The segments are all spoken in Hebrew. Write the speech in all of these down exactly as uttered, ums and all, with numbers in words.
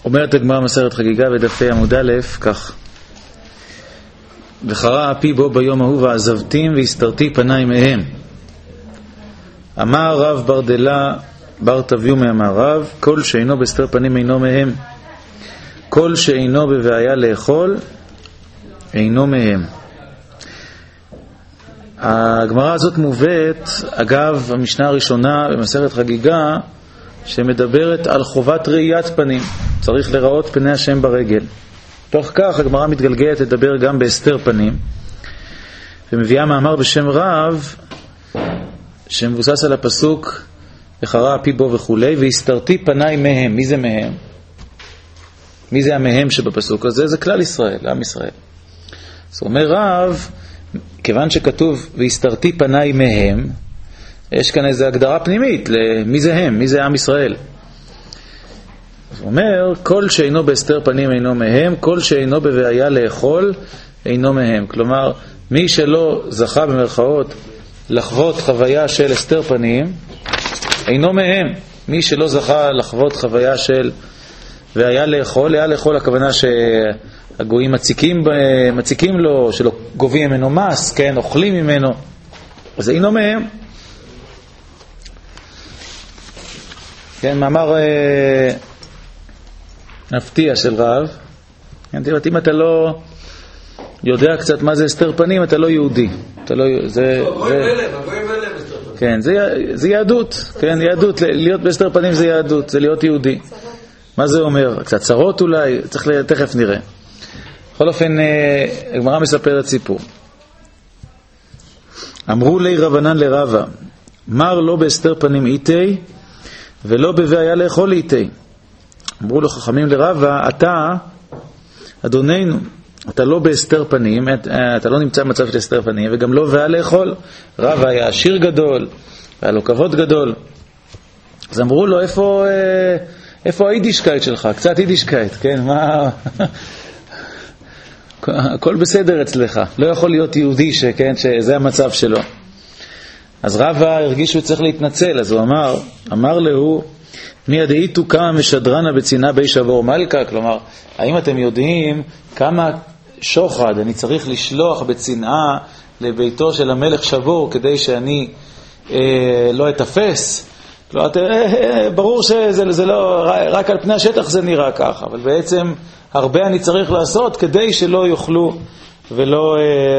אומרת הגמרא מסכת חגיגה בדף עמוד א' כך: וחרה אפי בו ביום ההוא ועזבתים והסתרתי פניי מהם. אמר רב ברדלה בר תביו מאמר רב, כל שאינו בסתר פנים אינו מהם, כל שאינו בבעיה לאכול אינו מהם. הגמרא הזאת מובאת אגב המשנה הראשונה במסכת חגיגה שמדברת על חובת ראיית פנים, צריך לראות פני השם ברגל. תוך כך הגמרא מתגלגלת לדבר גם בהסתר פנים, ומביאה מאמר בשם רב שמבוסס על הפסוק וחרה אפי בו וכולי, והסתרתי פניי מהם. מי זה מהם? מי זה המהם שבפסוק הזה? זה כלל ישראל, עם ישראל. אז אומר רב, כיוון שכתוב והסתרתי פניי מהם, יש כאן איזו הגדרה פנימית למי זה הם, מי זה עם ישראל. אז הוא אומר, כל שאינו בהסתר פנים אינו מהם, כל שאינו בבעיה לאכול אינו מהם. כלומר, מי שלא זכה במרכאות לחוות חוויה של הסתר פנים אינו מהם. מי שלא זכה לחוות חוויה של והיה לאכול, היה לאכול הכוונה שהגויים מציקים, מציקים לו, שלא גובים ממנו מס, כן, אוכלים ממנו, אז אינו מהם. כן, מאמר אה, נפתיע של רב. כן, תראה, אם אתה לא יודע קצת מה זה הסתר פנים, אתה לא יהודי. אתה לא, זה, זה, כן, זה, זה יהדות. כן, יהדות, להיות בהסתר פנים זה יהדות, זה להיות יהודי. מה זה אומר? קצת צרות אולי, צריך תכף נראה. בכל אופן, הגמרא מספרת סיפור. אמרו לי רבנן לרבה, מר לא בהסתר פנים איתי, ולא בבעיה לאכול איתי. אמרו לו חכמים לרבה, אתה, אדוננו, אתה לא בהסתר פנים, אתה לא נמצא במצב של הסתר פנים, וגם לא בעיה לאכול. רבה היה עשיר גדול, היה לו כבוד גדול. אז אמרו לו, איפה... איפה היידישקייט שלך? קצת היידישקייט, כן? מה... הכל בסדר אצלך. לא יכול להיות יהודי שכן, שזה המצב שלו. אז רבא הרגיש שהוא צריך להתנצל, אז הוא אמר, אמר לו, מי ידעיתו כמה משדרנה בצינה בי שבור מלכה? כלומר, האם אתם יודעים כמה שוחד אני צריך לשלוח בצנעה לביתו של המלך שבור כדי שאני אה, לא אתפס? לא, ברור שזה זה לא, רק על פני השטח זה נראה ככה, אבל בעצם הרבה אני צריך לעשות כדי שלא יוכלו ולא,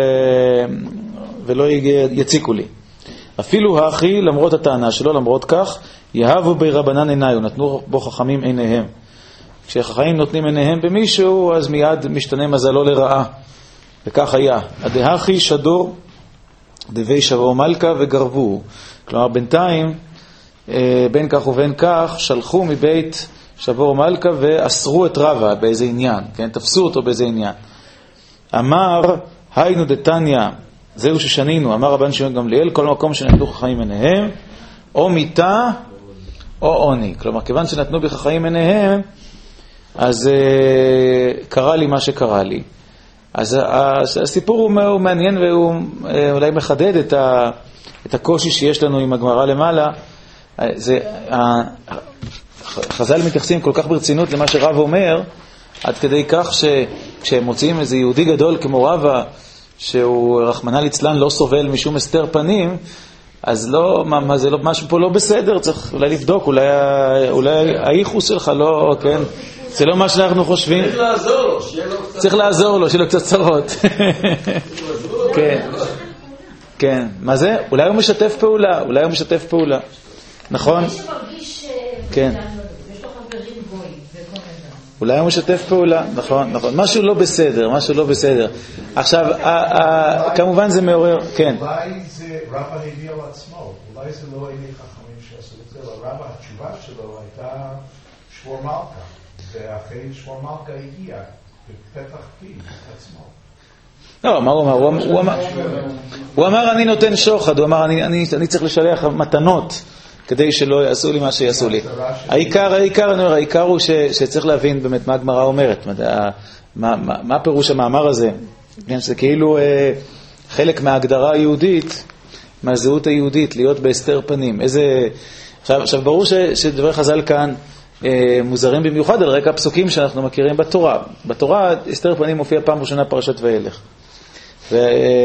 ולא יציקו לי. אפילו האחי, למרות הטענה שלו, למרות כך, יהבו בי רבנן עיניו, נתנו בו חכמים עיניהם. כשחכמים נותנים עיניהם במישהו, אז מיד משתנה מזלו לרעה. וכך היה. הדהכי שדור דבי שבור מלכה וגרבו. כלומר, בינתיים, בין כך ובין כך, שלחו מבית שבור מלכה ואסרו את רבא באיזה עניין, כן? תפסו אותו באיזה עניין. אמר, היינו דתניא, זהו ששנינו, אמר רבן שמעון גמליאל, כל מקום שנתנו חכמים עיניהם, או מיתה או עוני. כלומר, כיוון שנתנו בחכמים עיניהם, אז uh, קרה לי מה שקרה לי. אז uh, הסיפור הוא, הוא מעניין והוא uh, אולי מחדד את, ה, את הקושי שיש לנו עם הגמרא למעלה. זה, חז"ל מתייחסים כל כך ברצינות למה שרב אומר, עד כדי כך שכשהם מוצאים איזה יהודי גדול כמו רבא, שהוא רחמנא ליצלן לא סובל משום הסתר פנים, אז לא, מה, מה, זה לא, משהו פה לא בסדר, צריך אולי לבדוק, אולי, אולי האיחוס שלך לא, כן, זה לא מה שאנחנו חושבים. צריך לעזור לו, שיהיה לו קצת... צריך לעזור לו, שיהיה לו קצת צרות. כן, כן, מה זה? אולי הוא משתף פעולה, אולי הוא משתף פעולה. נכון? כן. אולי הוא משתף פעולה, נכון, נכון. משהו לא בסדר, משהו לא בסדר. עכשיו, כמובן זה מעורר, כן. אולי זה רבא הביא על עצמו, אולי זה לא איני חכמים שעשו את זה, אבל רבא התשובה שלו הייתה שבור מלכה, ואחרי שבור מלכה הגיע בפתח פי עצמו. לא, מה הוא אמר? הוא אמר, הוא אמר אני נותן שוחד, הוא אמר אני, אני, אני צריך לשלח מתנות. כדי שלא יעשו לי מה שיעשו לי. העיקר, העיקר, אני אומר, העיקר הוא ש, שצריך להבין באמת מה הגמרא אומרת, מה, מה, מה פירוש המאמר הזה. זה כאילו אה, חלק מההגדרה היהודית, מהזהות היהודית, להיות בהסתר פנים. איזה, עכשיו, עכשיו ברור ש, שדברי חז"ל כאן מוזרים במיוחד על רקע הפסוקים שאנחנו מכירים בתורה. בתורה אסתר פנים מופיע פעם ראשונה פרשת וילך. ו...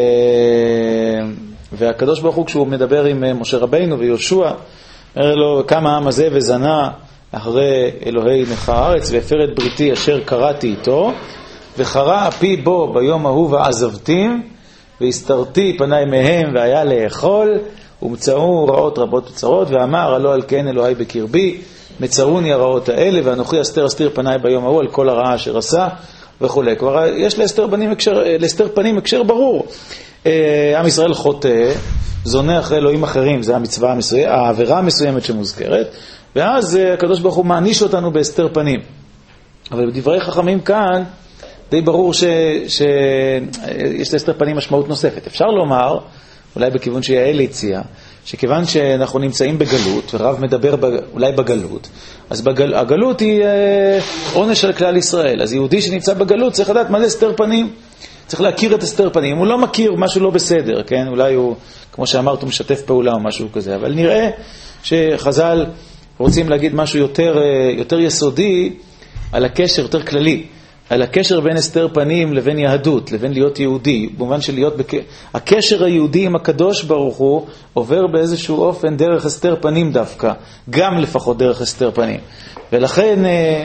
והקדוש ברוך הוא כשהוא מדבר עם משה רבינו ויהושע, אומר לו כמה העם הזה וזנה אחרי אלוהי נך הארץ והפר את בריתי אשר קראתי איתו, וחרה אפי בו ביום ההוא ועזבתים, והסתרתי פניי מהם והיה לאכול, ומצאו רעות רבות וצרות, ואמר הלא על כן אלוהי בקרבי, מצאוני הרעות האלה, ואנוכי אסתר אסתיר פניי ביום ההוא על כל הרעה אשר עשה, וכו'. כבר יש לאסתר פנים הקשר, לאסתר פנים הקשר ברור. עם ישראל חוטא, זונה אחרי אלוהים אחרים, זה המצווה המסוימת, העבירה המסוימת שמוזכרת, ואז הקדוש ברוך הוא מעניש אותנו באסתר פנים. אבל בדברי חכמים כאן, די ברור שיש לאסתר פנים משמעות נוספת. אפשר לומר, אולי בכיוון שיעל הציע, שכיוון שאנחנו נמצאים בגלות, ורב מדבר אולי בגלות, אז בגל, הגלות היא אה, עונש על כלל ישראל. אז יהודי שנמצא בגלות צריך לדעת מה זה אסתר פנים. צריך להכיר את אסתר פנים. אם הוא לא מכיר משהו לא בסדר, כן? אולי הוא, כמו שאמרת, הוא משתף פעולה או משהו כזה. אבל נראה שחז"ל רוצים להגיד משהו יותר, יותר יסודי על הקשר, יותר כללי. על הקשר בין אסתר פנים לבין יהדות, לבין להיות יהודי, במובן של להיות בק... הקשר היהודי עם הקדוש ברוך הוא עובר באיזשהו אופן דרך אסתר פנים דווקא, גם לפחות דרך אסתר פנים. ולכן אה,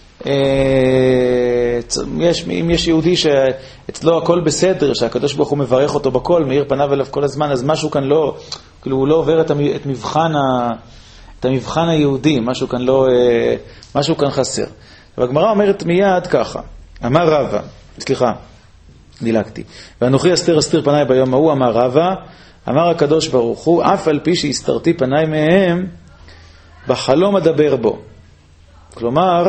אה, יש, אם יש יהודי שאצלו הכל בסדר, שהקדוש ברוך הוא מברך אותו בכל, מאיר פניו אליו כל הזמן, אז משהו כאן לא, כאילו הוא לא עובר את, המ... את מבחן ה... את המבחן היהודי, משהו כאן לא, אה, משהו כאן חסר. והגמרא אומרת מיד ככה, אמר רבא, סליחה, דילגתי, ואנוכי אסתר אסתיר פניי ביום ההוא, אמר רבא, אמר הקדוש ברוך הוא, אף על פי שהסתרתי פניי מהם, בחלום אדבר בו. כלומר,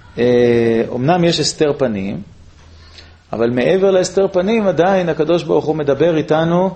אומנם יש אסתר פנים, אבל מעבר לאסתר פנים עדיין הקדוש ברוך הוא מדבר איתנו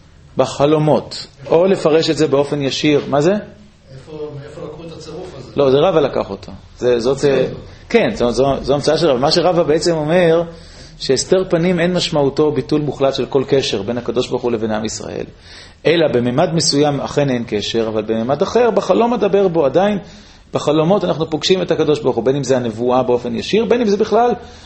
בחלומות, או לפרש את זה באופן ישיר. מה זה? איפה, מאיפה לקחו את הצירוף הזה? לא, זה רבא לקח אותו. זה, זאת, כן, זו, זו, זו המצאה של רבא. מה שרבא בעצם אומר, שאסתר פנים אין משמעותו ביטול מוחלט של כל קשר בין הקדוש ברוך הוא לבין עם ישראל. אלא בממד מסוים אכן אין קשר, אבל בממד אחר, בחלום אדבר בו עדיין, בחלומות אנחנו פוגשים את הקדוש ברוך הוא, בין אם זה הנבואה באופן ישיר, בין אם זה בכלל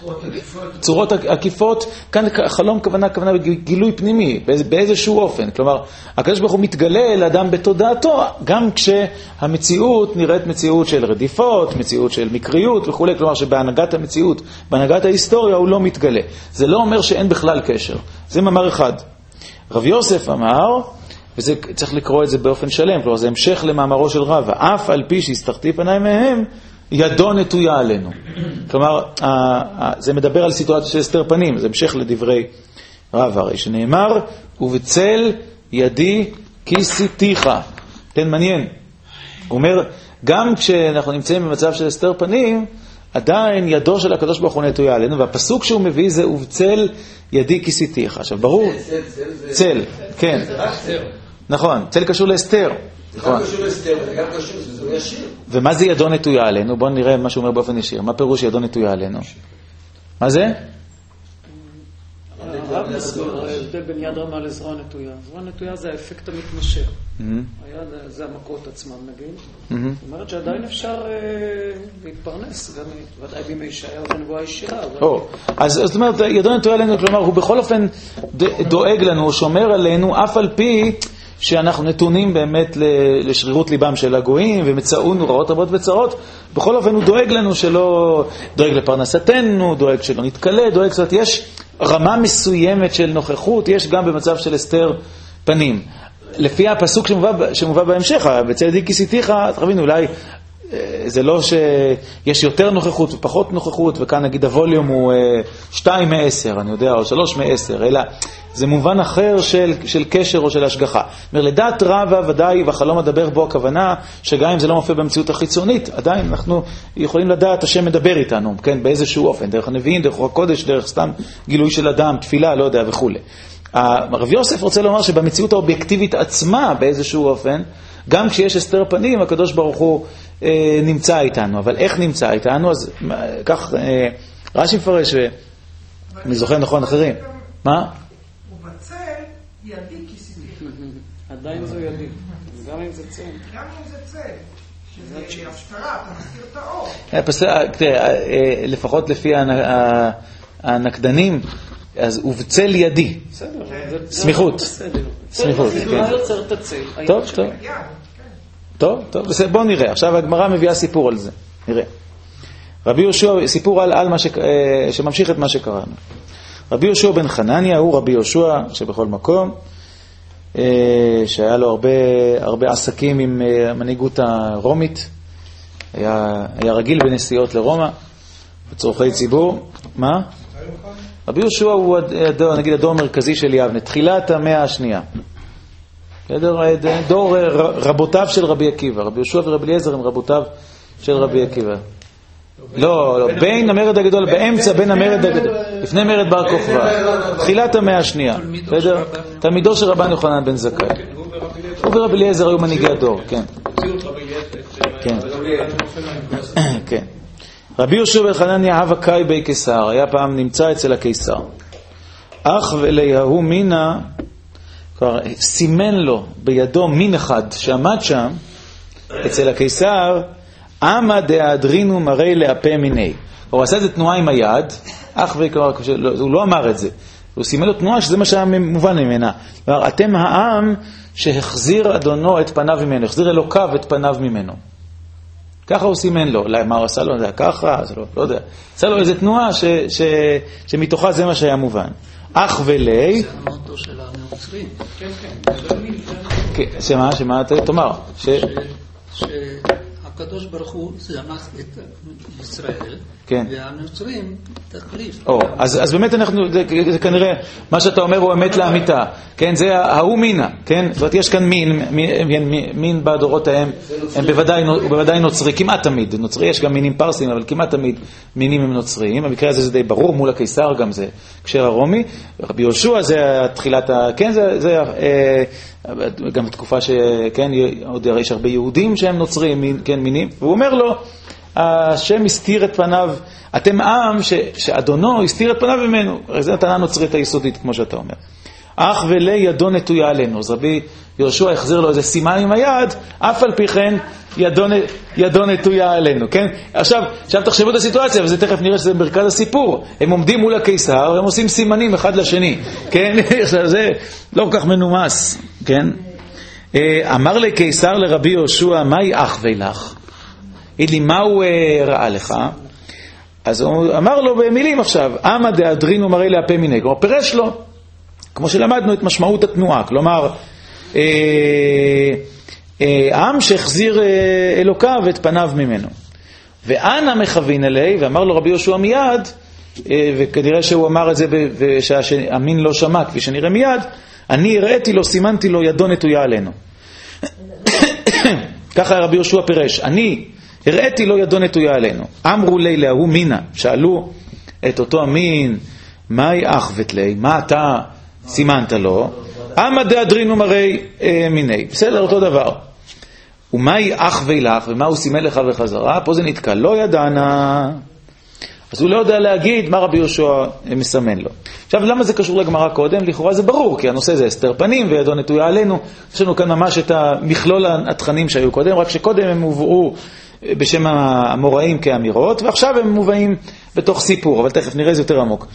צורות עקיפות. כאן חלום כוונה, כוונה בגילוי פנימי, באיזשהו אופן. כלומר, הקדוש ברוך הוא מתגלה לאדם בתודעתו, גם כשהמציאות נראית מציאות של רדיפות, מציאות של מקריות וכו'. כלומר, שבהנהגת המציאות, בהנהגת ההיסטוריה, הוא לא מתגלה. זה לא אומר שאין בכלל קשר. זה מאמר אחד. רב יוסף אמר, וזה צריך לקרוא את זה באופן שלם, כלומר זה המשך למאמרו של רבא, אף על פי שהסתרתי פניי מהם, ידו נטויה עלינו. כלומר, זה מדבר על סיטואציה של אסתר פנים, זה המשך לדברי רבא, הרי שנאמר, ובצל ידי כיסיתיך. תן מעניין. הוא אומר, גם כשאנחנו נמצאים במצב של אסתר פנים, עדיין ידו של הקדוש ברוך הוא נטויה עלינו, והפסוק שהוא מביא זה, ובצל ידי כיסיתיך. עכשיו, ברור, צל, כן. נכון, צל קשור לאסתר. נכון. קשור לאסתר, זה גם קשור, זה ישיר. ומה זה ידו נטויה עלינו? בואו נראה מה שהוא אומר באופן ישיר. מה פירוש ידו נטויה עלינו? מה זה? הרב מסביר, ההבדל בין יד רמה לזרוע נטויה. זרוע נטויה זה האפקט המתמשך. היד זה המכות עצמם נגיד. זאת אומרת שעדיין אפשר להתפרנס, גם ודאי בימי ישעיהו זה נבואה ישירה. אז זאת אומרת, ידו נטויה עלינו, כלומר, הוא בכל אופן דואג לנו, שומר עלינו, אף על פי שאנחנו נתונים באמת לשרירות ליבם של הגויים, ומצאונו רעות רבות וצרות. בכל אופן הוא דואג לנו שלא, דואג לפרנסתנו, דואג שלא נתקלה, דואג, זאת אומרת, יש רמה מסוימת של נוכחות, יש גם במצב של אסתר פנים. לפי הפסוק שמובא, שמובא בהמשך, בצל ידי כיסיתיך, תבינו, אולי זה לא שיש יותר נוכחות ופחות נוכחות, וכאן נגיד הווליום הוא שתיים מעשר, אני יודע, או שלוש מעשר, אלא זה מובן אחר של, של קשר או של השגחה. אומר, לדעת רבא ודאי, והחלום אדבר בו הכוונה, שגם אם זה לא מופיע במציאות החיצונית, עדיין אנחנו יכולים לדעת, השם מדבר איתנו, כן, באיזשהו אופן, דרך הנביאים, דרך הקודש, דרך סתם גילוי של אדם, תפילה, לא יודע, וכו'. הרב יוסף רוצה לומר שבמציאות האובייקטיבית עצמה, באיזשהו אופן, גם כשיש אסתר פנים, הקדוש ברוך הוא אה, נמצא איתנו. אבל איך נמצא איתנו? אז כך, אה, רש"י מפרש, ואני זוכר נכון אחרים. מה? ובצל ידי כיסיתיך. עדיין זו ידי, גם אם זה צל. גם אם זה צל. שזה הפטרה, אתה מסתיר את האור. לפחות לפי הנקדנים, אז ובצל ידי. סמיכות. סמיכות, כן. טוב, טוב. טוב, טוב. בואו נראה. עכשיו הגמרא מביאה סיפור על זה. נראה. רבי יהושע, סיפור על, על מה ש, שממשיך את מה שקראנו. רבי יהושע בן חנניה הוא רבי יהושע שבכל מקום, שהיה לו הרבה, הרבה עסקים עם המנהיגות הרומית, היה, היה רגיל בנסיעות לרומא, בצורכי ציבור. מה? רבי יהושע הוא הדור, נגיד הדור המרכזי של יבנה, תחילת המאה השנייה. דור רבותיו של רבי עקיבא, רבי יהושע ורבי אליעזר הם רבותיו של רבי עקיבא. לא, לא, בין המרד הגדול, באמצע בין המרד הגדול, לפני מרד בר כוכבא, תחילת המאה השנייה, בסדר? תלמידו של רבן יוחנן בן זכאי. הוא ורבי אליעזר היו מנהיגי הדור, כן. כן. כן. רבי יהושע בן חנניה הווה קאי בי קיסר, היה פעם נמצא אצל הקיסר. אך וליהו מינה, כבר סימן לו בידו מין אחד שעמד שם אצל הקיסר, אמה דאדרינו מראי לאפה מיני. הוא עשה את זה תנועה עם היד, אך וכבר, הוא לא אמר את זה. הוא סימן לו תנועה שזה מה שהיה מובן ממנה. כלומר, אתם העם שהחזיר אדונו את פניו ממנו, החזיר אלוקיו את פניו ממנו. ככה הוא סימן לו. אולי מה הוא עשה לו? זה היה ככה? זה לא, לא יודע. עשה לו איזו תנועה ש, ש, שמתוכה זה מה שהיה מובן. אך ולי... זה המוטו של הנוצרים. כן, כן. כן, שמה? שמה? תאמר. ש... ש... הקדוש ברוך הוא זנח את ישראל, כן. והנוצרים תחליף. או, אז, אז באמת אנחנו, זה, זה כנראה, מה שאתה אומר הוא אמת לאמיתה, כן, זה ההוא מינה, כן, זאת אומרת, יש כאן מין, מין, מין, מין בדורות ההם, הם בוודאי, הוא בוודאי נוצרי, כמעט תמיד, נוצרי, יש גם מינים פרסים, אבל כמעט תמיד מינים הם נוצריים, במקרה הזה זה די ברור, מול הקיסר גם זה קשר הרומי, רבי יהושע זה התחילת, כן, זה, זה, אה, גם בתקופה שכן, עוד יש הרבה יהודים שהם נוצרים, כן, מינים, והוא אומר לו, השם הסתיר את פניו, אתם עם ש, שאדונו הסתיר את פניו ממנו, זו נתנה נוצרית היסודית, כמו שאתה אומר. אך ולי ידו נטויה עלינו, אז רבי יהושע החזיר לו איזה סימן עם היד, אף על פי כן ידו, ידו נטויה עלינו, כן? עכשיו, עכשיו תחשבו את הסיטואציה, וזה תכף נראה שזה מרכז הסיפור, הם עומדים מול הקיסר, והם עושים סימנים אחד לשני, כן? זה לא כל כך מנומס, כן? אמר לי קיסר לרבי יהושע, מהי אך ולך? יגיד לי, מה הוא ראה לך? אז הוא אמר לו במילים עכשיו, אמה דאדרינו מראי לאפה מיני, כלומר פירש לו, כמו שלמדנו את משמעות התנועה, כלומר, העם שהחזיר אלוקיו את פניו ממנו. ואנה מכוון אלי, ואמר לו רבי יהושע מיד, וכנראה שהוא אמר את זה ושהמין לא שמע, כפי שנראה מיד, אני הראיתי לו, סימנתי לו, ידו נטויה עלינו. ככה רבי יהושע פירש, אני הראיתי לו, ידו נטויה עלינו. אמרו לי להוא מינה, שאלו את אותו המין, מהי אך ותלי, מה אתה סימנת לו? אמה דאדרינו מראי אה, מיני, בסדר, אותו דבר. ומהי אך ולך, ומה הוא סימן לך וחזרה? פה זה נתקע, לא ידענה. אז הוא לא יודע להגיד מה רבי יהושע מסמן לו. עכשיו, למה זה קשור לגמרא קודם? לכאורה זה ברור, כי הנושא זה הסתר פנים וידו נטויה עלינו. יש לנו כאן ממש את המכלול התכנים שהיו קודם, רק שקודם הם הובאו בשם המוראים כאמירות, ועכשיו הם מובאים בתוך סיפור, אבל תכף נראה זה יותר עמוק.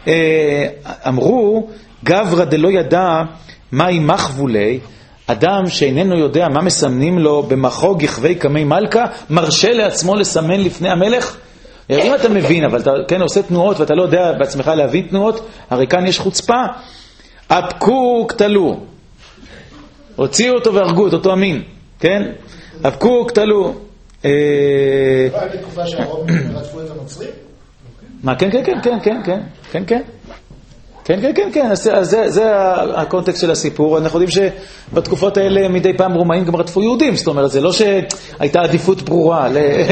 אמרו, גברא דלא ידע מהי מחבולי, אדם שאיננו יודע מה מסמנים לו במחו גחווי קמי מלכה, מרשה לעצמו לסמן לפני המלך? אם אתה מבין, אבל אתה כן עושה תנועות ואתה לא יודע בעצמך להבין תנועות, הרי כאן יש חוצפה. אבקו קטלו, הוציאו אותו והרגו את אותו המין, כן? אבקו קטלו. היה בתקופה שהרומים רדפו את הנוצרים? מה? כן, כן, כן, כן, כן, כן, כן, כן. כן, כן, כן, כן, אז זה, זה הקונטקסט של הסיפור. אנחנו יודעים שבתקופות האלה מדי פעם רומאים גם רדפו יהודים, זאת אומרת, זה לא שהייתה עדיפות ברורה.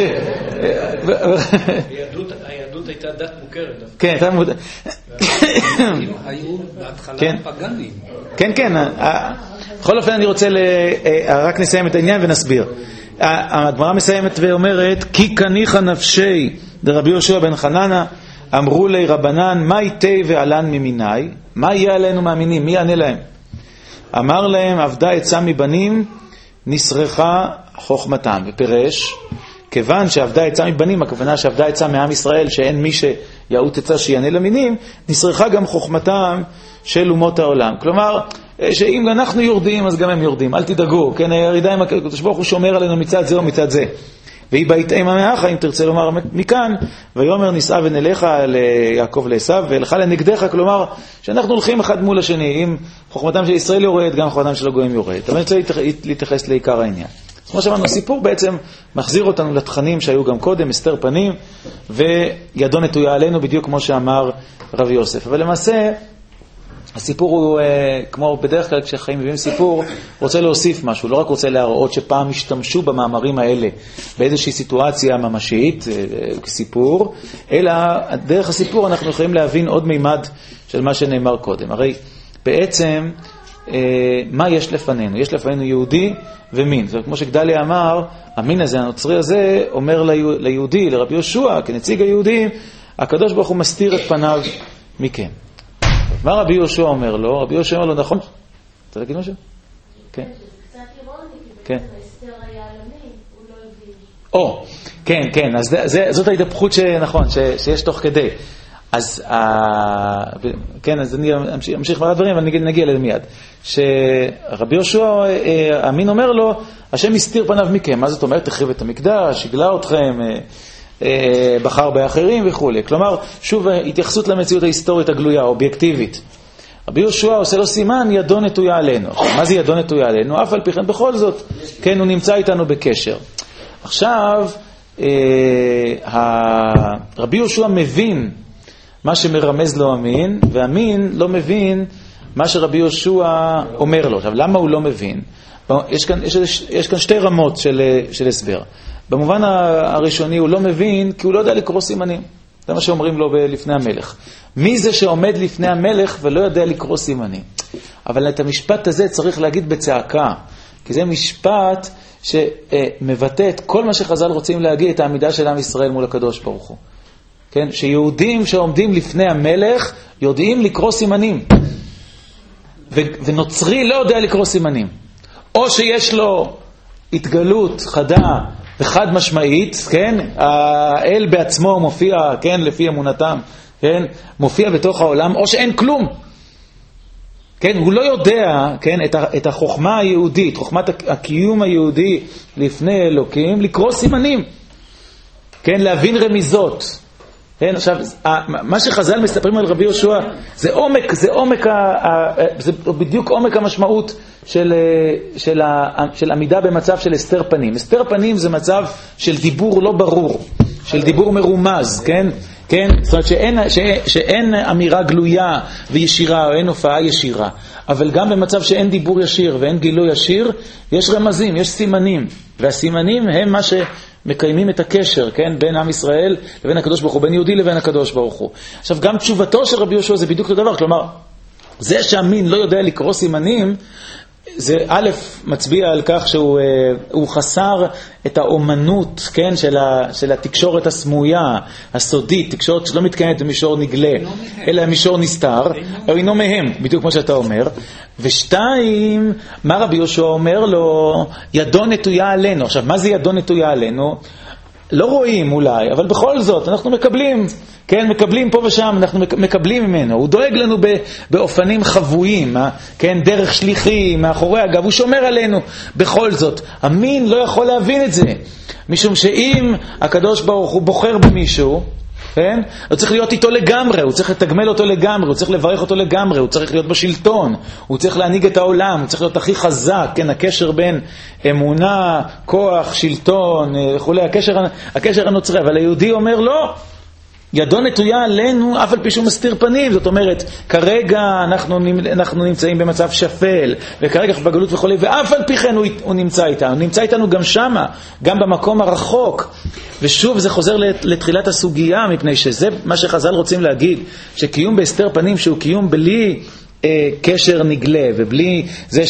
היהדות הייתה דת מוכרת. כן, הייתה מוכרת. היו בהתחלה פגנים. כן, כן, בכל אופן אני רוצה רק נסיים את העניין ונסביר. הגמרא מסיימת ואומרת, כי קניחה נפשי דרבי יהושע בן חננה, אמרו לי רבנן, מה איתי ועלן ממיני? מה יהיה עלינו מאמינים? מי יענה להם? אמר להם, עבדה עצה מבנים, נסרחה חוכמתם, ופרש, כיוון שעבדה עצה מבנים, הכוונה שעבדה עצה מעם ישראל, שאין מי שיעוט עצה שיענה למינים, נסרחה גם חוכמתם של אומות העולם. כלומר, שאם אנחנו יורדים, אז גם הם יורדים, אל תדאגו, כן, הירידה עם הקדוש ברוך הוא שומר עלינו מצד זה או מצד זה. והיא בהתאם המאחה, אם תרצה לומר מכאן, ויאמר נישא ונלך ליעקב לעשו, והלכה לנגדך, כלומר, שאנחנו הולכים אחד מול השני, אם חוכמתם של ישראל יורד, גם חוכמתם של הגויים יורד. אבל אני רוצה להתייחס לעיקר העניין. כמו שאמרנו, הסיפור בעצם מחזיר אותנו לתכנים שהיו גם קודם, הסתר פנים, וידו נטויה עלינו, בדיוק כמו שאמר רבי יוסף. אבל למעשה, הסיפור הוא, כמו בדרך כלל כשחיים מביאים סיפור, הוא רוצה להוסיף משהו, לא רק רוצה להראות שפעם השתמשו במאמרים האלה באיזושהי סיטואציה ממשית, סיפור, אלא דרך הסיפור אנחנו יכולים להבין עוד מימד של מה שנאמר קודם. הרי בעצם, מה יש לפנינו? יש לפנינו יהודי ומין. וכמו שגדליה אמר, המין הזה, הנוצרי הזה, אומר ליהודי, לרבי יהושע, כנציג היהודים, הקדוש ברוך הוא מסתיר את פניו מכם. מה רבי יהושע אומר לו? רבי יהושע אומר לו, נכון? אתה להגיד משהו? כן. זה קצת אירוני, כי כן. בעצם ההסתר היה על המין, הוא לא הבין. או, כן, כן, אז זה, זאת ההתהפכות שנכון, ש, שיש תוך כדי. אז, ה... כן, אז אני אמשיך, אמשיך מעט דברים, אבל נגיע, נגיע לזה מיד. שרבי יהושע, המין אומר לו, השם הסתיר פניו מכם. מה זאת אומרת? תחריב את המקדש, הגלה אתכם, בחר באחרים וכו'. כלומר, שוב, התייחסות למציאות ההיסטורית הגלויה, האובייקטיבית. רבי יהושע עושה לו סימן, ידו נטויה עלינו. מה זה ידו נטויה עלינו? אף על פי כן בכל זאת, כן, הוא נמצא איתנו בקשר. עכשיו, רבי יהושע מבין מה שמרמז לו המין, והמין לא מבין מה שרבי יהושע אומר לו. עכשיו, למה הוא לא מבין? יש כאן, יש, יש כאן שתי רמות של, של הסבר. במובן הראשוני הוא לא מבין, כי הוא לא יודע לקרוא סימנים. זה מה שאומרים לו לפני המלך. מי זה שעומד לפני המלך ולא יודע לקרוא סימנים? אבל את המשפט הזה צריך להגיד בצעקה, כי זה משפט שמבטא את כל מה שחז"ל רוצים להגיד, את העמידה של עם ישראל מול הקדוש ברוך הוא. כן? שיהודים שעומדים לפני המלך יודעים לקרוא סימנים. ו- ונוצרי לא יודע לקרוא סימנים. או שיש לו התגלות חדה וחד משמעית, כן? האל בעצמו מופיע, כן? לפי אמונתם, כן? מופיע בתוך העולם, או שאין כלום. כן? הוא לא יודע, כן? את, ה- את החוכמה היהודית, חוכמת הקיום היהודי לפני אלוקים, לקרוא סימנים. כן? להבין רמיזות. כן, עכשיו, מה שחז"ל מספרים על רבי יהושע, זה עומק, זה עומק, זה בדיוק עומק המשמעות של, של, של עמידה במצב של הסתר פנים. הסתר פנים זה מצב של דיבור לא ברור, של דיבור מרומז, כן? כן? זאת אומרת שאין, ש, שאין אמירה גלויה וישירה, או אין הופעה ישירה. אבל גם במצב שאין דיבור ישיר ואין גילוי ישיר, יש רמזים, יש סימנים. והסימנים הם מה ש... מקיימים את הקשר, כן, בין עם ישראל לבין הקדוש ברוך הוא, בין יהודי לבין הקדוש ברוך הוא. עכשיו, גם תשובתו של רבי יהושע זה בדיוק אותו דבר, כלומר, זה שהמין לא יודע לקרוא סימנים, זה א' מצביע על כך שהוא הוא חסר את האומנות, כן, של, ה, של התקשורת הסמויה, הסודית, תקשורת שלא מתקיימת במישור נגלה, אלא במישור נסתר, או אינו מהם, בדיוק כמו שאתה אומר. ושתיים, מה רבי יהושע אומר לו? ידו נטויה עלינו. עכשיו, מה זה ידו נטויה עלינו? לא רואים אולי, אבל בכל זאת, אנחנו מקבלים, כן, מקבלים פה ושם, אנחנו מקבלים ממנו. הוא דואג לנו באופנים חבויים, כן, דרך שליחים, מאחורי הגב, הוא שומר עלינו. בכל זאת, המין לא יכול להבין את זה, משום שאם הקדוש ברוך הוא בוחר במישהו, כן? הוא צריך להיות איתו לגמרי, הוא צריך לתגמל אותו לגמרי, הוא צריך לברך אותו לגמרי, הוא צריך להיות בשלטון, הוא צריך להנהיג את העולם, הוא צריך להיות הכי חזק, כן? הקשר בין אמונה, כוח, שלטון, וכולי, הקשר, הקשר הנוצרי. אבל היהודי אומר לא, ידו נטויה עלינו, אף על פי שהוא מסתיר פנים. זאת אומרת, כרגע אנחנו, אנחנו נמצאים במצב שפל, וכרגע בגלות וכולי, ואף על פי כן הוא, הוא נמצא איתנו. הוא נמצא איתנו גם שמה, גם במקום הרחוק. ושוב זה חוזר לתחילת הסוגיה, מפני שזה מה שחז"ל רוצים להגיד, שקיום בהסתר פנים שהוא קיום בלי אה, קשר נגלה, ובלי זה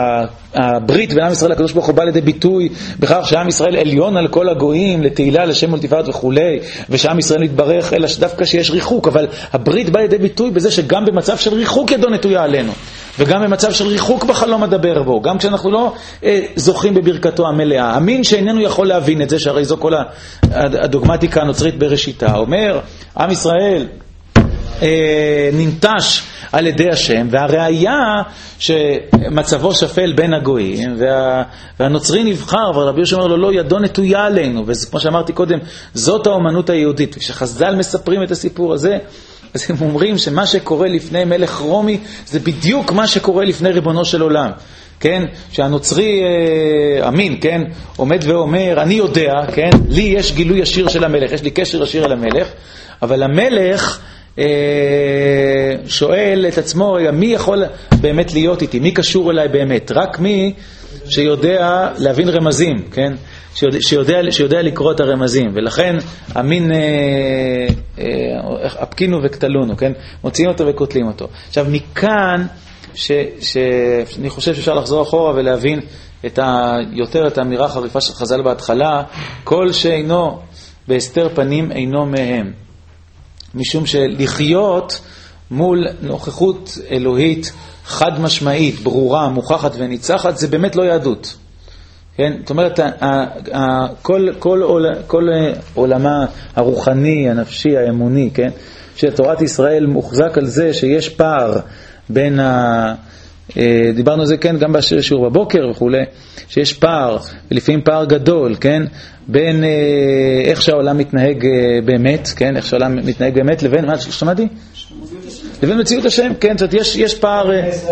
שהברית בין עם ישראל לקדוש ברוך הוא בא לידי ביטוי בכך שעם ישראל עליון על כל הגויים, לתהילה, לשם ולתפארת וכולי, ושעם ישראל מתברך, אלא שדווקא שיש ריחוק, אבל הברית בא לידי ביטוי בזה שגם במצב של ריחוק ידו נטויה עלינו. וגם במצב של ריחוק בחלום אדבר בו, גם כשאנחנו לא אה, זוכים בברכתו המלאה. המין שאיננו יכול להבין את זה, שהרי זו כל הדוגמטיקה הנוצרית בראשיתה. אומר, עם ישראל אה, ננטש על ידי השם, והראיה שמצבו שפל בין הגויים, וה, והנוצרי נבחר, ורבי יהושע אומר לו, לא, ידו נטויה עלינו, וכמו שאמרתי קודם, זאת האומנות היהודית. וכשחז"ל מספרים את הסיפור הזה, אז הם אומרים שמה שקורה לפני מלך רומי, זה בדיוק מה שקורה לפני ריבונו של עולם. כן? שהנוצרי אה, אמין, כן? עומד ואומר, אני יודע, כן? לי יש גילוי ישיר של המלך, יש לי קשר ישיר אל המלך, אבל המלך אה, שואל את עצמו, מי יכול באמת להיות איתי? מי קשור אליי באמת? רק מי שיודע להבין רמזים, כן? שיודע, שיודע, שיודע לקרוא את הרמזים, ולכן אמין אה, אה, הפקינו וקטלונו, כן? מוציאים אותו וקוטלים אותו. עכשיו מכאן ש, ש, אני חושב שאפשר לחזור אחורה ולהבין את ה, יותר את האמירה החריפה של חז"ל בהתחלה, כל שאינו בהסתר פנים אינו מהם, משום שלחיות מול נוכחות אלוהית חד משמעית, ברורה, מוכחת וניצחת, זה באמת לא יהדות. כן? זאת אומרת, כל, כל, עול, כל עולמה הרוחני, הנפשי, האמוני, כן? שתורת ישראל מוחזק על זה שיש פער בין ה... דיברנו על זה, כן, גם בשיעור בבוקר וכולי, שיש פער, ולפעמים פער גדול, כן, בין איך שהעולם מתנהג באמת, כן, איך שהעולם מתנהג באמת, לבין, מה שמעתי? לבין מציאות השם, כן, זאת אומרת, יש, יש פער...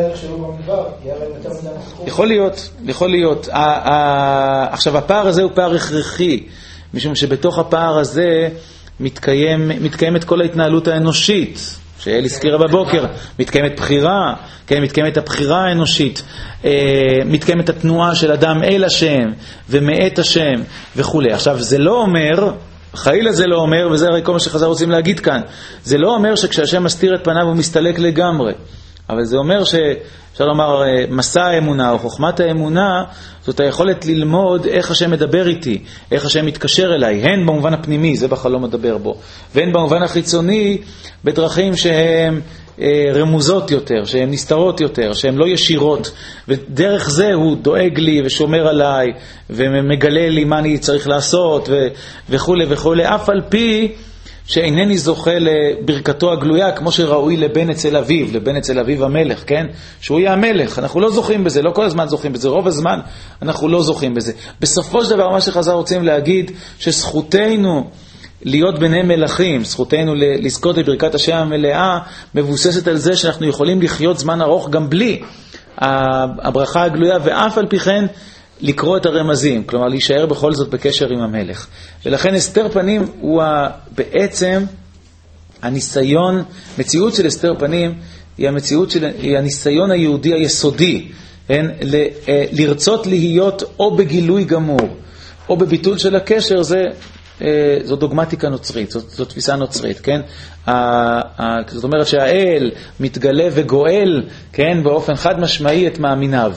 יכול להיות, יכול להיות. עכשיו, הפער הזה הוא פער הכרחי, משום שבתוך הפער הזה מתקיים, מתקיימת כל ההתנהלות האנושית, שאל הזכירה בבוקר, מתקיימת בחירה, כן, מתקיימת הבחירה האנושית, מתקיימת התנועה של אדם אל השם ומאת השם וכו'. עכשיו, זה לא אומר, חלילה זה לא אומר, וזה הרי כל מה שחז"ל רוצים להגיד כאן, זה לא אומר שכשהשם מסתיר את פניו הוא מסתלק לגמרי, אבל זה אומר ש... אפשר לומר, מסע האמונה או חוכמת האמונה, זאת היכולת ללמוד איך השם מדבר איתי, איך השם מתקשר אליי, הן במובן הפנימי, זה בחלום מדבר בו, והן במובן החיצוני, בדרכים שהן רמוזות יותר, שהן נסתרות יותר, שהן לא ישירות, ודרך זה הוא דואג לי ושומר עליי, ומגלה לי מה אני צריך לעשות, וכו' וכו', אף על פי שאינני זוכה לברכתו הגלויה, כמו שראוי לבן אצל אביו, לבן אצל אביו המלך, כן? שהוא יהיה המלך. אנחנו לא זוכים בזה, לא כל הזמן זוכים בזה, רוב הזמן אנחנו לא זוכים בזה. בסופו של דבר, מה שחז"ל רוצים להגיד, שזכותנו להיות בני מלכים, זכותנו לזכות לברכת השם המלאה, מבוססת על זה שאנחנו יכולים לחיות זמן ארוך גם בלי הברכה הגלויה, ואף על פי כן לקרוא את הרמזים, כלומר להישאר בכל זאת בקשר עם המלך. ולכן הסתר פנים הוא בעצם הניסיון, מציאות של הסתר פנים היא המציאות של, היא הניסיון היהודי היסודי, אין, ל, לרצות להיות או בגילוי גמור או בביטול של הקשר. זה זו דוגמטיקה נוצרית, זו, זו תפיסה נוצרית, כן? זאת אומרת שהאל מתגלה וגואל, כן, באופן חד משמעי את מאמיניו,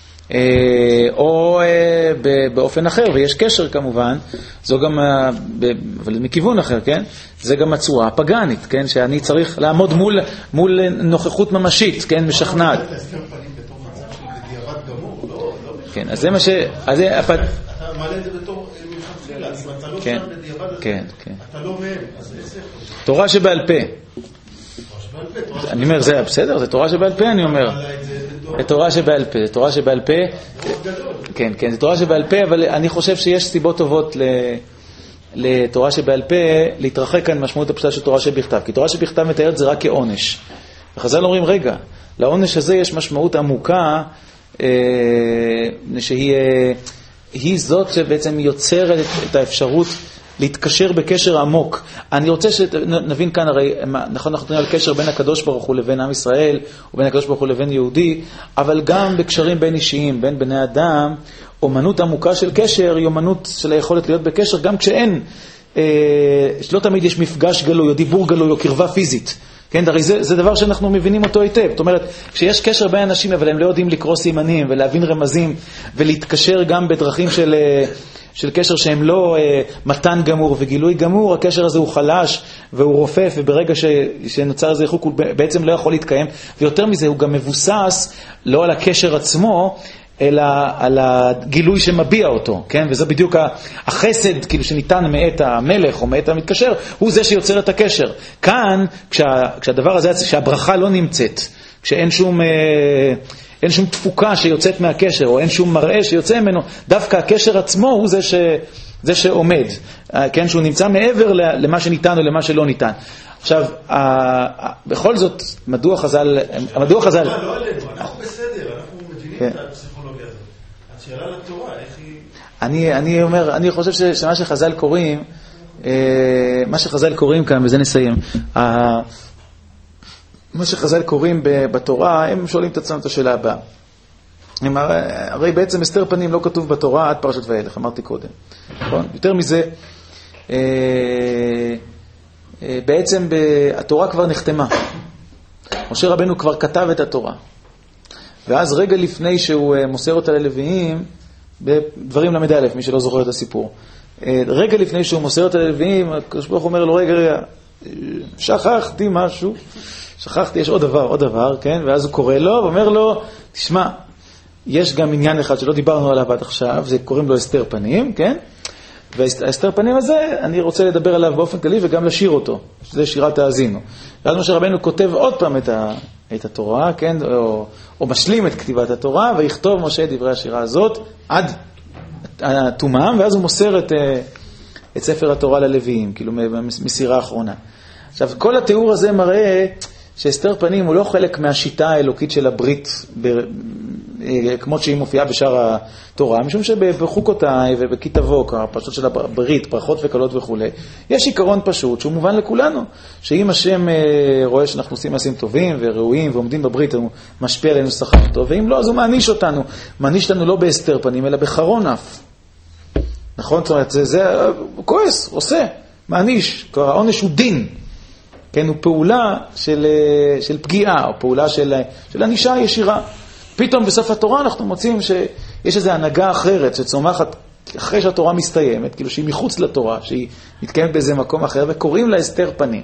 או באופן אחר, ויש קשר כמובן, זו גם, אבל מכיוון אחר, כן? זה גם הצורה הפגנית, כן? שאני צריך לעמוד מול, מול נוכחות ממשית, כן? משכנעת. כן, אז זה מה ש... אז זה... אתה מעלה את זה בתור מלכתחילה, אם אתה לא שם בדיעבד, אתה לא מהם, אז איזה... תורה שבעל פה. אני אומר, זה בסדר, זה תורה שבעל פה, אני אומר. זה תורה שבעל פה, זה תורה שבעל פה. כן, כן, זה תורה שבעל פה, אבל אני חושב שיש סיבות טובות לתורה שבעל פה, להתרחק כאן משמעות הפשוטה של תורה שבכתב. כי תורה שבכתב מתארת זה רק כעונש. וחז"ל אומרים, רגע, לעונש הזה יש משמעות עמוקה, שהיא זאת שבעצם יוצרת את האפשרות להתקשר בקשר עמוק. אני רוצה שנבין כאן, הרי נכון, אנחנו מדברים על קשר בין הקדוש ברוך הוא לבין עם ישראל, ובין הקדוש ברוך הוא לבין יהודי, אבל גם בקשרים בין אישיים, בין בני אדם. אומנות עמוקה של קשר היא אומנות של היכולת להיות בקשר, גם כשאין, אה, שלא תמיד יש מפגש גלוי, או דיבור גלוי, או קרבה פיזית. כן, הרי זה, זה דבר שאנחנו מבינים אותו היטב. זאת אומרת, כשיש קשר בין אנשים, אבל הם לא יודעים לקרוא סימנים ולהבין רמזים, ולהתקשר גם בדרכים של... של קשר שהם לא אה, מתן גמור וגילוי גמור, הקשר הזה הוא חלש והוא רופף, וברגע ש, שנוצר איזה חוק הוא בעצם לא יכול להתקיים, ויותר מזה הוא גם מבוסס לא על הקשר עצמו, אלא על הגילוי שמביע אותו, כן? וזה בדיוק החסד, כאילו שניתן מאת המלך או מאת המתקשר, הוא זה שיוצר את הקשר. כאן, כשה, כשהדבר הזה, כשהברכה לא נמצאת, כשאין שום, אין שום תפוקה שיוצאת מהקשר, או אין שום מראה שיוצא ממנו, דווקא הקשר עצמו הוא זה ש, זה שעומד, כן? שהוא נמצא מעבר למה שניתן או למה שלא ניתן. עכשיו, בכל זאת, מדוע חז"ל, מדוע חז"ל... לא עלינו, אנחנו בסדר, אנחנו מבינים את הפסיכולוגיה הזאת. השאלה לתורה, איך היא... אני, אני אומר, אני חושב שמה שחז"ל קוראים, מה שחז"ל קוראים כאן, וזה נסיים, מה שחז"ל קוראים בתורה, הם שואלים את עצמם את השאלה הבאה. הרי בעצם הסתר פנים לא כתוב בתורה עד פרשת וילך, אמרתי קודם. נכון? יותר מזה, בעצם התורה כבר נחתמה. משה רבנו כבר כתב את התורה. ואז רגע לפני שהוא מוסר אותה ללוויים, בדברים למד א', מי שלא זוכר את הסיפור, רגע לפני שהוא מוסר אותה ללוויים, הקדוש ברוך הוא אומר לו, רגע, רגע, שכחתי משהו, שכחתי, יש עוד דבר, עוד דבר, כן? ואז הוא קורא לו, ואומר לו, תשמע, יש גם עניין אחד שלא דיברנו עליו עד עכשיו, זה קוראים לו הסתר פנים, כן? והסתר פנים הזה, אני רוצה לדבר עליו באופן כללי וגם לשיר אותו, שזה שירת האזינו. ואז משה רבנו כותב עוד פעם את, ה, את התורה, כן? או, או משלים את כתיבת התורה, ויכתוב משה דברי השירה הזאת עד התומם, ואז הוא מוסר את, את ספר התורה ללוויים, כאילו מסירה האחרונה. עכשיו, כל התיאור הזה מראה שהסתר פנים הוא לא חלק מהשיטה האלוקית של הברית, ב, כמו שהיא מופיעה בשאר התורה, משום שבחוקותיי ובכתבו, הפרשות של הברית, ברכות וקלות וכו', יש עיקרון פשוט שהוא מובן לכולנו, שאם השם רואה שאנחנו עושים מעשים טובים וראויים ועומדים בברית, הוא משפיע עלינו שכר טוב, ואם לא, אז הוא מעניש אותנו. מעניש לנו לא בהסתר פנים, אלא בחרון אף. נכון? זאת אומרת, זה, זה הוא כועס, עושה, מעניש. כבר העונש הוא דין. כן, הוא פעולה של, של פגיעה, או פעולה של, של ענישה ישירה. פתאום בסוף התורה אנחנו מוצאים שיש איזו הנהגה אחרת שצומחת אחרי שהתורה מסתיימת, כאילו שהיא מחוץ לתורה, שהיא מתקיימת באיזה מקום אחר, וקוראים לה הסתר פנים.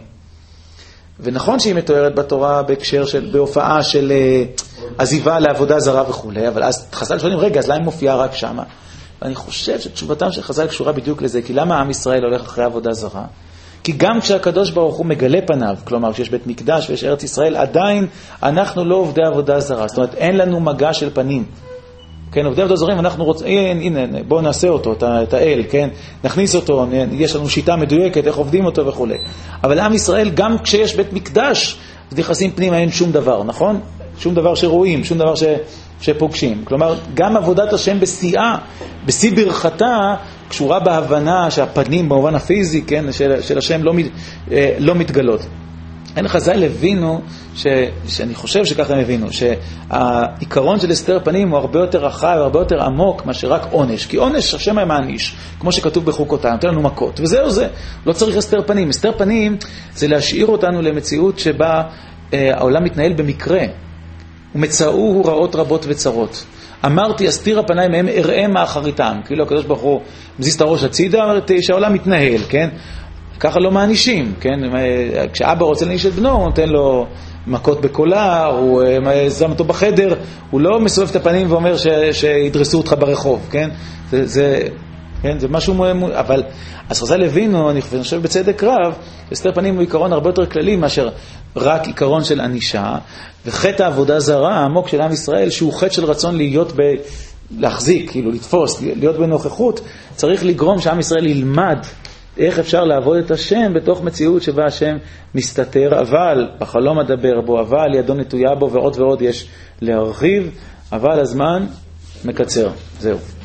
ונכון שהיא מתוארת בתורה בהקשר של, בהופעה של עזיבה לעבודה זרה וכו', אבל אז חז"ל שואלים, רגע, אז למה היא מופיעה רק שמה? ואני חושב שתשובתם של חז"ל קשורה בדיוק לזה, כי למה עם ישראל הולך אחרי עבודה זרה? כי גם כשהקדוש ברוך הוא מגלה פניו, כלומר כשיש בית מקדש ויש ארץ ישראל, עדיין אנחנו לא עובדי עבודה זרה. זאת אומרת, אין לנו מגע של פנים. כן, עובדי עבודה זרים, אנחנו רוצים, הנה, הנה, בואו נעשה אותו, את האל, כן? נכניס אותו, יש לנו שיטה מדויקת, איך עובדים אותו וכו'. אבל עם ישראל, גם כשיש בית מקדש, אז נכנסים פנימה, אין שום דבר, נכון? שום דבר שרואים, שום דבר ש... שפוגשים. כלומר, גם עבודת השם בשיאה, בשיא ברכתה, קשורה בהבנה שהפנים במובן הפיזי, כן, של, של השם לא, לא מתגלות. אין חז"ל הבינו, ש, שאני חושב שככה הם הבינו, שהעיקרון של הסתר פנים הוא הרבה יותר רחב, הרבה יותר עמוק מאשר רק עונש. כי עונש השם היה מעניש, כמו שכתוב בחוקותיו, נותן לנו מכות. וזהו זה, לא צריך הסתר פנים. הסתר פנים זה להשאיר אותנו למציאות שבה אה, העולם מתנהל במקרה. ומצאו רעות רבות וצרות. אמרתי, אסתיר הפניי מהם, אראה מאחריתם. כאילו הקדוש ברוך הוא מזיז את הראש הצידה, אמרתי שהעולם מתנהל, כן? ככה לא מענישים, כן? כשאבא רוצה להניש את בנו, הוא נותן לו מכות בקולה, הוא שם אותו בחדר, הוא לא מסובב את הפנים ואומר ש, שידרסו אותך ברחוב, כן? זה, זה, כן? זה משהו, אבל, אז חז"ל הבינו, אני חושב בצדק רב, הסתר פנים הוא עיקרון הרבה יותר כללי מאשר רק עיקרון של ענישה, וחטא העבודה זרה העמוק של עם ישראל, שהוא חטא של רצון להיות ב... להחזיק, כאילו לתפוס, להיות בנוכחות, צריך לגרום שעם ישראל ילמד איך אפשר לעבוד את השם בתוך מציאות שבה השם מסתתר, אבל בחלום אדבר בו, אבל ידו נטויה בו, ועוד ועוד יש להרחיב, אבל הזמן מקצר. זהו.